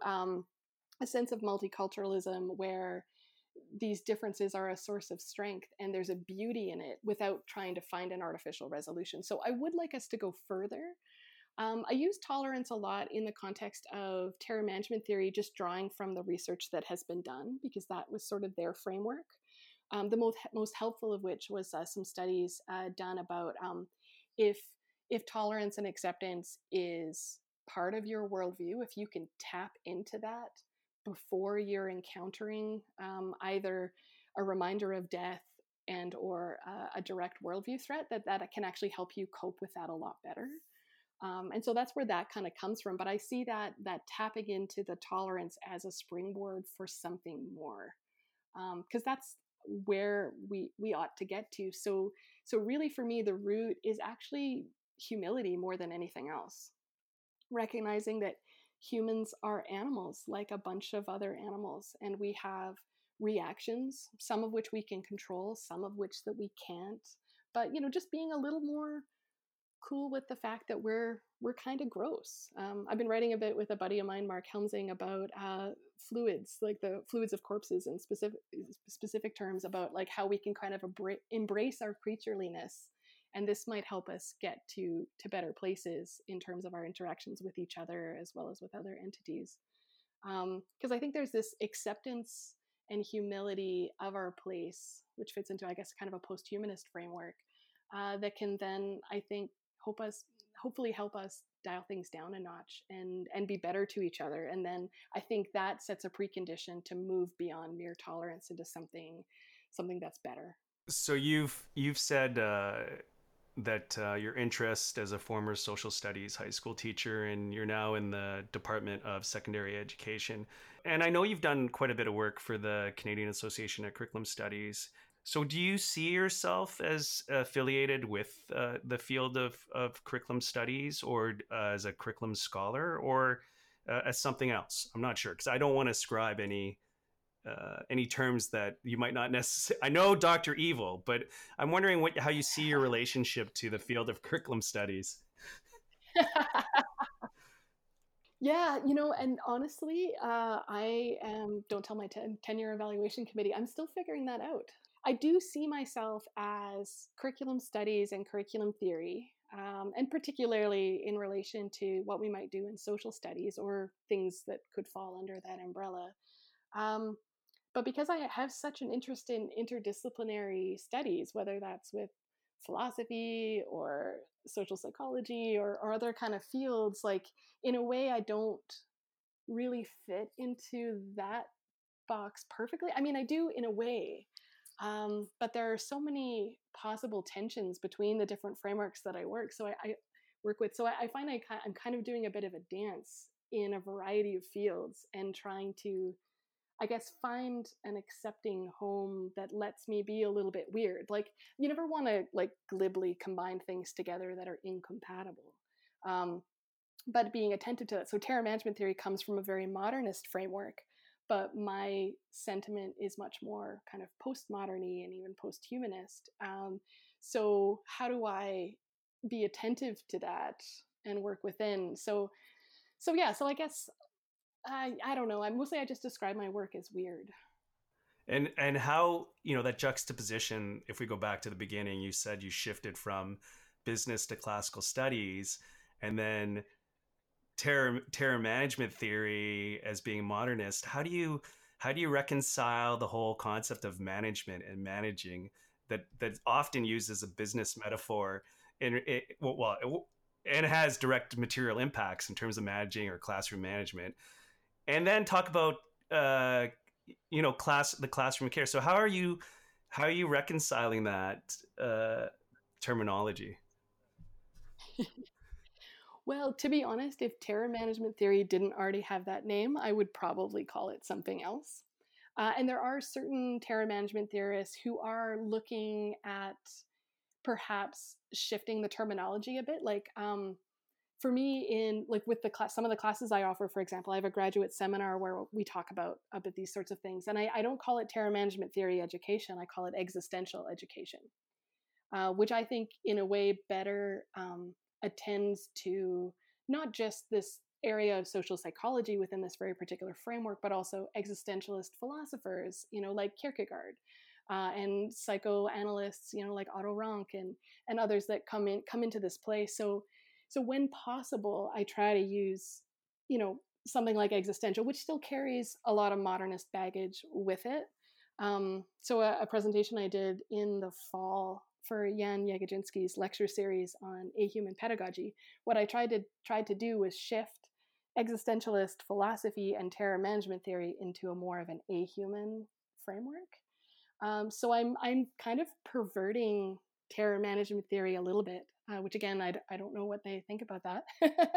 a sense of multiculturalism where these differences are a source of strength and there's a beauty in it without trying to find an artificial resolution. So I would like us to go further. I use tolerance a lot in the context of terror management theory, just drawing from the research that has been done, because that was sort of their framework. The most helpful of which was some studies done about if tolerance and acceptance is part of your worldview, if you can tap into that before you're encountering either a reminder of death and or a direct worldview threat, that can actually help you cope with that a lot better. And so that's where that kind of comes from. But I see that tapping into the tolerance as a springboard for something more, because that's where we ought to get to. So really, for me, the root is actually humility more than anything else. Recognizing that humans are animals like a bunch of other animals, and we have reactions, some of which we can control, some of which that we can't. But you know, just being a little more cool with the fact that we're kind of gross. I've been writing a bit with a buddy of mine, Mark Helmsing, about fluids, like the fluids of corpses, in specific terms, about like how we can kind of embrace our creatureliness, and this might help us get to better places in terms of our interactions with each other as well as with other entities. Because I think there's this acceptance and humility of our place, which fits into, I guess, kind of a post-humanist framework, that can then, I think, hopefully help us dial things down a notch and be better to each other. And then I think that sets a precondition to move beyond mere tolerance into something that's better. So you've said that your interest as a former social studies high school teacher, and you're now in the Department of Secondary Education. And I know you've done quite a bit of work for the Canadian Association of Curriculum Studies. So do you see yourself as affiliated with the field of curriculum studies, or as a curriculum scholar, or as something else? I'm not sure, because I don't want to ascribe any terms that you might not necessarily. I know Dr. Evil, but I'm wondering how you see your relationship to the field of curriculum studies. Yeah, you know, and honestly, I am, don't tell my tenure evaluation committee, I'm still figuring that out. I do see myself as curriculum studies and curriculum theory, and particularly in relation to what we might do in social studies or things that could fall under that umbrella. Um, but because I have such an interest in interdisciplinary studies, whether that's with philosophy or social psychology, or other kind of fields, like in a way, I don't really fit into that box perfectly. I mean, I do in a way, but there are so many possible tensions between the different frameworks that I work. I work with. So I find I'm kind of doing a bit of a dance in a variety of fields and trying to, I guess, find an accepting home that lets me be a little bit weird. Like you never want to like glibly combine things together that are incompatible. Um, but being attentive to that. So terror management theory comes from a very modernist framework, but my sentiment is much more kind of postmoderny and even post-humanist. So how do I be attentive to that and work within? So yeah. So I guess I don't know. I just describe my work as weird. And how, that juxtaposition, if we go back to the beginning, you said you shifted from business to classical studies. and then terror management theory as being modernist. How do you reconcile the whole concept of management and managing that often used as a business metaphor, and and it has direct material impacts in terms of managing or classroom management, and then talk about uh, the classroom care. So how are you reconciling that terminology? Well, to be honest, if terror management theory didn't already have that name, I would probably call it something else. And there are certain terror management theorists who are looking at perhaps shifting the terminology a bit. Like for me, in like with the class, some of the classes I offer, for example, I have a graduate seminar where we talk about these sorts of things, and I don't call it terror management theory education. I call it existential education, which I think in a way better attends to not just this area of social psychology within this very particular framework, but also existentialist philosophers, like Kierkegaard, and psychoanalysts, like Otto Rank and others that come into this place. So when possible, I try to use, something like existential, which still carries a lot of modernist baggage with it. So a presentation I did in the fall for Jan Jagodzinski's lecture series on ahuman pedagogy, what I tried to do was shift existentialist philosophy and terror management theory into a more of an ahuman framework. So I'm kind of perverting terror management theory a little bit, which again I don't know what they think about that,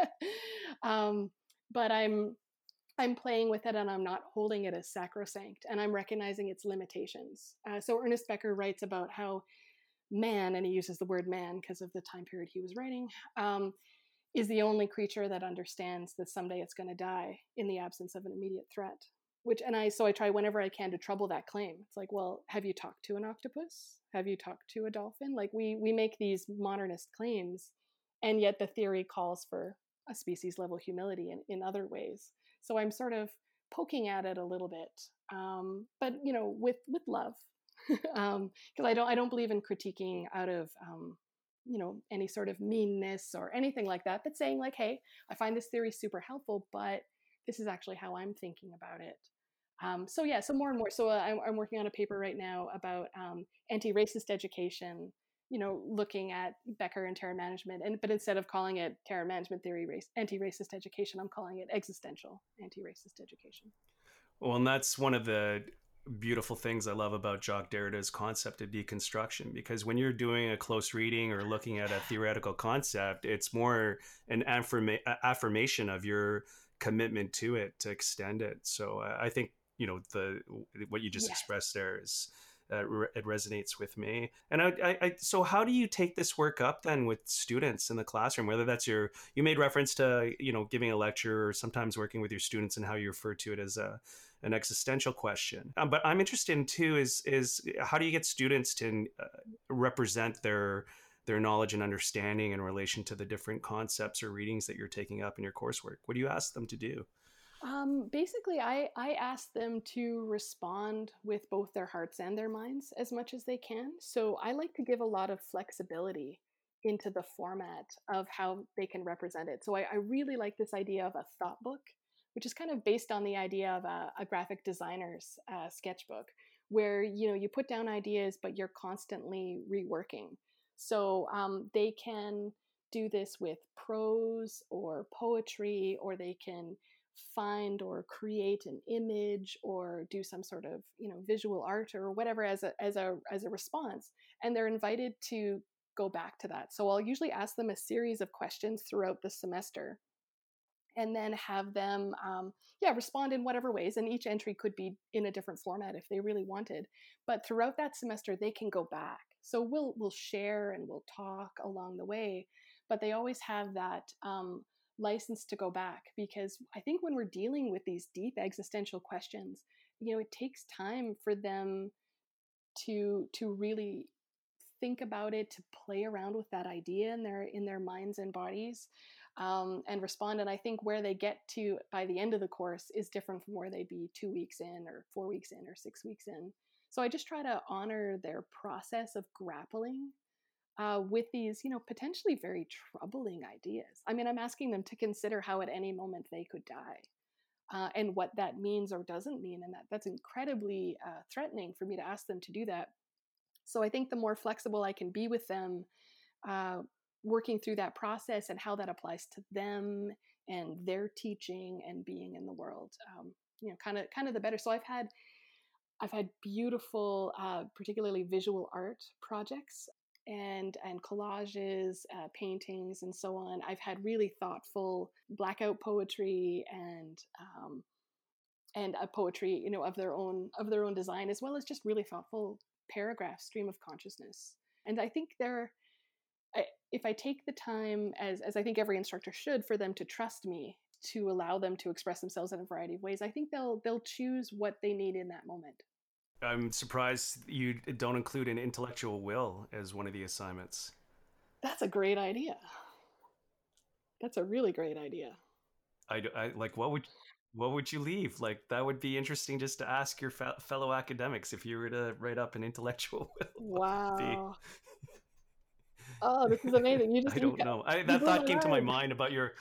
um, but I'm playing with it and I'm not holding it as sacrosanct, and I'm recognizing its limitations. So Ernest Becker writes about how man, and he uses the word man because of the time period he was writing, is the only creature that understands that someday it's going to die in the absence of an immediate threat. So I try whenever I can to trouble that claim. It's like, well, have you talked to an octopus? Have you talked to a dolphin? Like we make these modernist claims, and yet the theory calls for a species level humility in other ways. So I'm sort of poking at it a little bit, but with love, because I don't believe in critiquing out of any sort of meanness or anything like that. But saying like, hey, I find this theory super helpful, but this is actually how I'm thinking about it. So yeah, so more and more. So I'm working on a paper right now about anti-racist education. Looking at Becker and terror management, but instead of calling it terror management theory, anti-racist education, I'm calling it existential anti-racist education. Well, and that's one of the beautiful things I love about Jacques Derrida's concept of deconstruction, because when you're doing a close reading or looking at a theoretical concept, it's more an affirmation of your commitment to it, to extend it. So I think the what you just Yes. expressed there is it resonates with me. And so how do you take this work up then with students in the classroom? Whether that's you made reference to giving a lecture or sometimes working with your students, and how you refer to it as an existential question. But I'm interested in too is how do you get students to represent their knowledge and understanding in relation to the different concepts or readings that you're taking up in your coursework? What do you ask them to do? Basically, I ask them to respond with both their hearts and their minds as much as they can. So I like to give a lot of flexibility into the format of how they can represent it. So I really like this idea of a thought book, which is kind of based on the idea of a graphic designer's sketchbook, where you put down ideas, but you're constantly reworking. So they can do this with prose or poetry, or they can find or create an image or do some sort of visual art or whatever as a response, and they're invited to go back to that. So I'll usually ask them a series of questions throughout the semester, and then have them respond in whatever ways, and each entry could be in a different format if they really wanted. But throughout that semester they can go back, so we'll share and we'll talk along the way, but they always have that license to go back, because I think when we're dealing with these deep existential questions, it takes time for them to really think about it, to play around with that idea in their minds and bodies, and respond. And I think where they get to by the end of the course is different from where they'd be 2 weeks in, or 4 weeks in, or 6 weeks in. So I just try to honor their process of grappling with these, potentially very troubling ideas. I mean, I'm asking them to consider how at any moment they could die, and what that means or doesn't mean, and that's incredibly threatening for me to ask them to do that. So I think the more flexible I can be with them, uh, working through that process and how that applies to them and their teaching and being in the world, kind of the better. So I've had beautiful, particularly visual art projects and collages, paintings, and so on. I've had really thoughtful blackout poetry and a poetry, of their own design, as well as just really thoughtful paragraphs, stream of consciousness. And I think if I take the time, as I think every instructor should, for them to trust me, to allow them to express themselves in a variety of ways, I think they'll choose what they need in that moment. I'm surprised you don't include an intellectual will as one of the assignments. That's a great idea. That's a really great idea. I like what would you leave? Like that would be interesting just to ask your fellow academics if you were to write up an intellectual will. What would it be? Wow. Oh, this is amazing. You just I you don't know. you That blew thought my came to my mind. mind about your.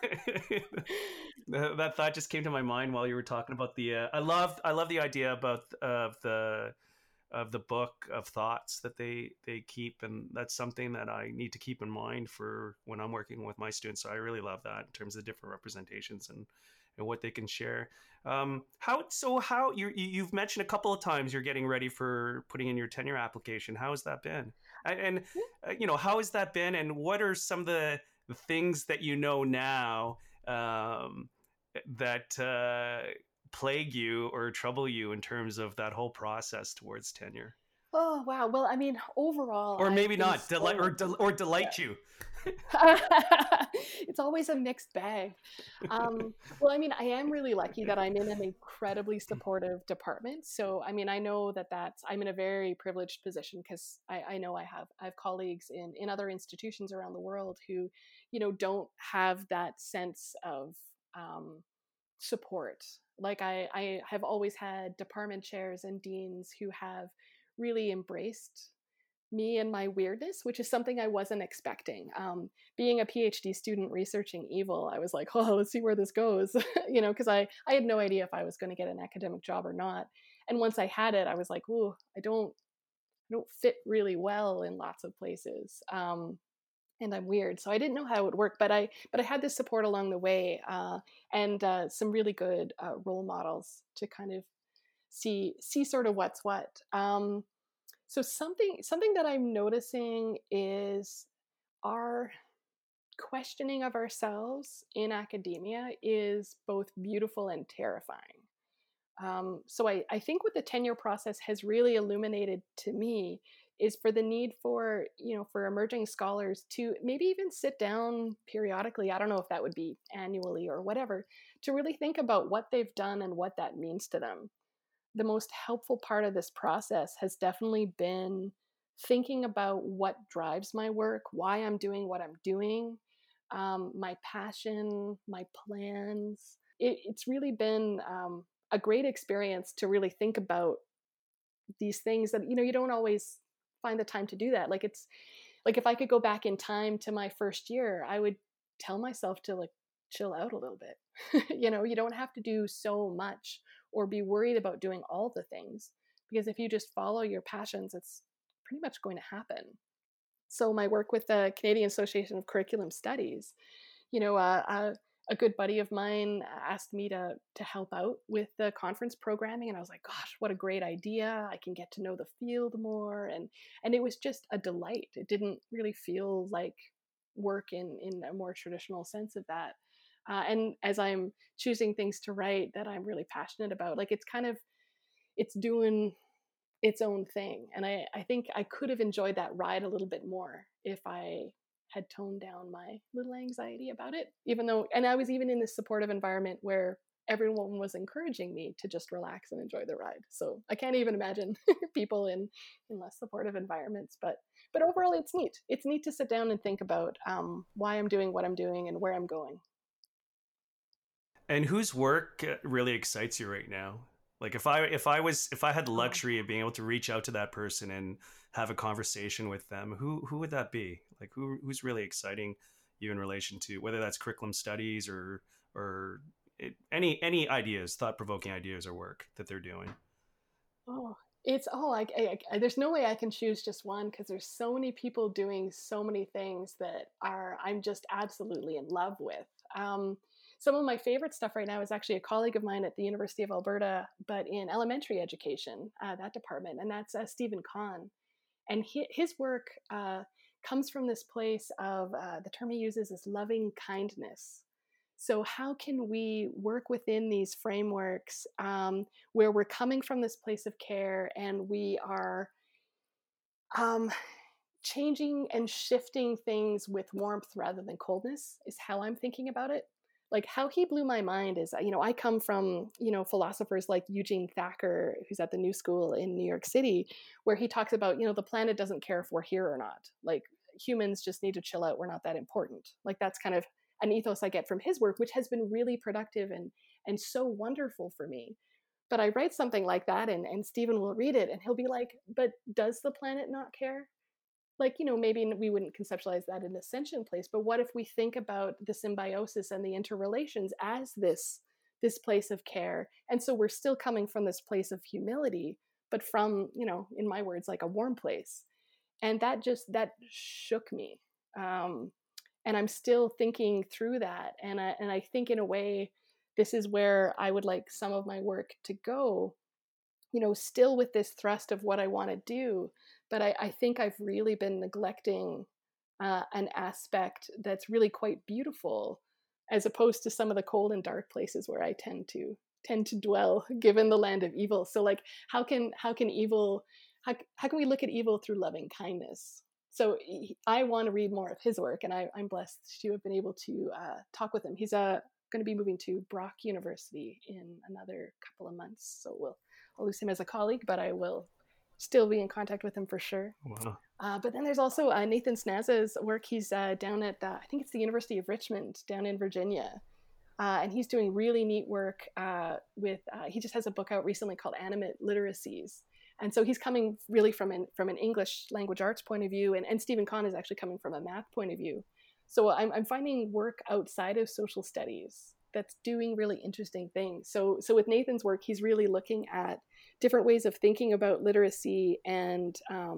That thought just came to my mind while you were talking about the. I love the idea about of the book of thoughts that they keep, and that's something that I need to keep in mind for when I'm working with my students. So I really love that in terms of different representations and what they can share. How you've mentioned a couple of times you're getting ready for putting in your tenure application. How has that been? And how has that been? And what are some of the things that you know now that plague you or trouble you in terms of that whole process towards tenure? Oh, wow. Well, I mean, overall, Or I've maybe been not delight spoiled. or delight you. It's always a mixed bag. Well, I mean, I am really lucky that I'm in an incredibly supportive department. So, I mean, I know I'm in a very privileged position because I know I have colleagues in other institutions around the world who, don't have that sense of um, support. Like I have always had department chairs and deans who have really embraced me and my weirdness, which is something I wasn't expecting. Being a PhD student researching evil, I was like, oh, let's see where this goes, because I had no idea if I was going to get an academic job or not. And once I had it, I was like, oh, I don't fit really well in lots of places. And I'm weird, so I didn't know how it would work, but I had this support along the way, and some really good role models to kind of see sort of what's what. So something that I'm noticing is our questioning of ourselves in academia is both beautiful and terrifying. So I think what the tenure process has really illuminated to me is for the need for emerging scholars to maybe even sit down periodically. I don't know if that would be annually or whatever, to really think about what they've done and what that means to them. The most helpful part of this process has definitely been thinking about what drives my work, why I'm doing what I'm doing, my passion, my plans. It's really been a great experience to really think about these things that you don't always find the time to do that. Like it's like if I could go back in time to my first year, I would tell myself to like chill out a little bit. You don't have to do so much or be worried about doing all the things, because if you just follow your passions, it's pretty much going to happen. So my work with the Canadian Association of Curriculum Studies, you know, a good buddy of mine asked me to help out with the conference programming, and I was like, "Gosh, what a great idea! I can get to know the field more," and it was just a delight. It didn't really feel like work in a more traditional sense of that. And as I'm choosing things to write that I'm really passionate about, like it's doing its own thing. And I think I could have enjoyed that ride a little bit more if I had toned down my little anxiety about it, even though, and I was even in this supportive environment where everyone was encouraging me to just relax and enjoy the ride. So I can't even imagine people in less supportive environments. But overall, it's neat. It's neat to sit down and think about why I'm doing what I'm doing and where I'm going. And whose work really excites you right now? Like if I had the Oh, luxury of being able to reach out to that person and have a conversation with them, who would that be? Like who's really exciting you in relation to whether that's curriculum studies or any ideas, thought provoking ideas or work that they're doing. oh, it's all like there's no way I can choose just one because there's so many people doing so many things that are I'm just absolutely in love with. Some of my favorite stuff right now is actually a colleague of mine at the University of Alberta, but in elementary education, that department, and that's Stephen Kahn. And his work comes from this place of the term he uses is loving kindness. So, how can we work within these frameworks where we're coming from this place of care and we are um, changing and shifting things with warmth rather than coldness, is how I'm thinking about it. Like how he blew my mind is, I come from, philosophers like Eugene Thacker, who's at the New School in New York City, where he talks about, the planet doesn't care if we're here or not. Like humans just need to chill out. We're not that important. Like that's kind of an ethos I get from his work, which has been really productive and so wonderful for me. But I write something like that and Stephen will read it and he'll be like, but does the planet not care? Like, maybe we wouldn't conceptualize that in a sentient place, but what if we think about the symbiosis and the interrelations as this place of care? And so we're still coming from this place of humility, but from, in my words, like a warm place. And that shook me. And I'm still thinking through that. And I think in a way, this is where I would like some of my work to go, still with this thrust of what I want to do. But I think I've really been neglecting an aspect that's really quite beautiful, as opposed to some of the cold and dark places where I tend to dwell, given the land of evil. So, like, how can evil? How can we look at evil through loving kindness? So I want to read more of his work, and I'm blessed to have been able to talk with him. He's going to be moving to Brock University in another couple of months, so I'll lose him as a colleague, but I will still be in contact with him for sure. Wow. But then there's also Nathan Snaza's work. He's down at, I think it's the University of Richmond down in Virginia. And he's doing really neat work he just has a book out recently called Animate Literacies. And so he's coming really from an English language arts point of view. And Stephen Kahn is actually coming from a math point of view. So I'm finding work outside of social studies that's doing really interesting things. So with Nathan's work, he's really looking at different ways of thinking about literacy and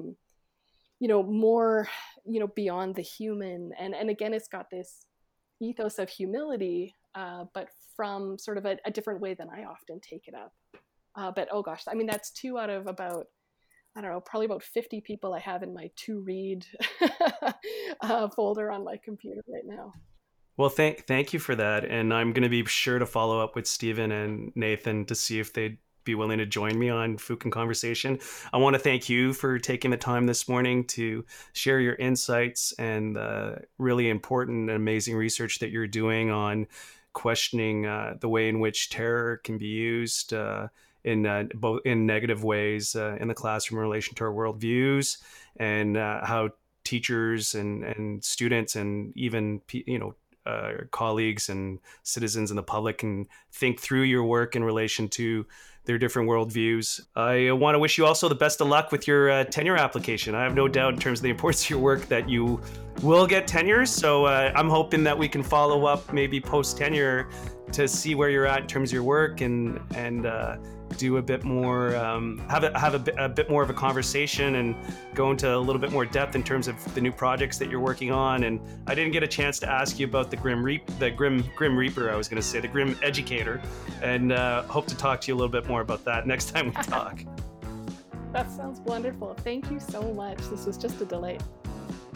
more beyond the human. And again, it's got this ethos of humility, but from sort of a different way than I often take it up. But oh gosh, I mean, that's 2 out of about, I don't know, probably about 50 people I have in my to read folder on my computer right now. Well, thank you for that, and I'm going to be sure to follow up with Stephen and Nathan to see if they'd be willing to join me on Fukin Conversation. I want to thank you for taking the time this morning to share your insights and really important and amazing research that you're doing on questioning the way in which terror can be used in both in negative ways in the classroom in relation to our worldviews, and how teachers and students and even colleagues and citizens in the public can think through your work in relation to their different worldviews. I want to wish you also the best of luck with your tenure application. I have no doubt in terms of the importance of your work that you will get tenure. So I'm hoping that we can follow up maybe post tenure to see where you're at in terms of your work and do a bit more, have a bit more of a conversation and go into a little bit more depth in terms of the new projects that you're working on. And I didn't get a chance to ask you about the Grim Reaper. I was going to say the Grim Educator, and hope to talk to you a little bit more about that next time we talk. That sounds wonderful. Thank you so much. This was just a delight.